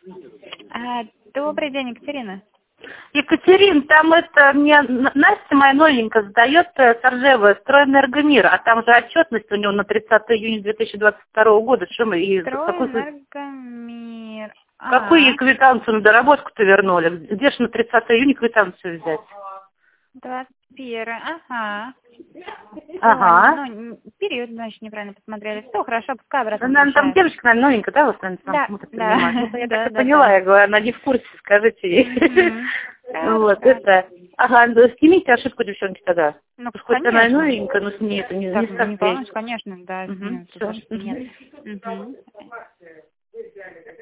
Добрый день, Екатерина. Екатерин, там мне Настя моя новенькая задает Саржева «Стройэнергомир», а там же отчетность у него на 30 июня 2022 года. Что мы и Стройэнергомир. какую квитанцию на доработку-то вернули? Где же на 30 июня квитанцию взять? 21, ага. Ага. Ну, период, значит, неправильно посмотрели. Все, хорошо, пускай обратно. Она там девочка, наверное, новенькая, да, в основном Да, смотрит, да. понимает. Ну, я так и Да, поняла, да. я говорю, она не в курсе, скажите ей. Вот, Хорошо. это... Ага, снимите ошибку, девчонки, тогда. Ну, Хоть она и конечно. новенькая, но с ней это не Так, совсем. не волнуйся, конечно, да, Угу, нет, все. нет. Мгм.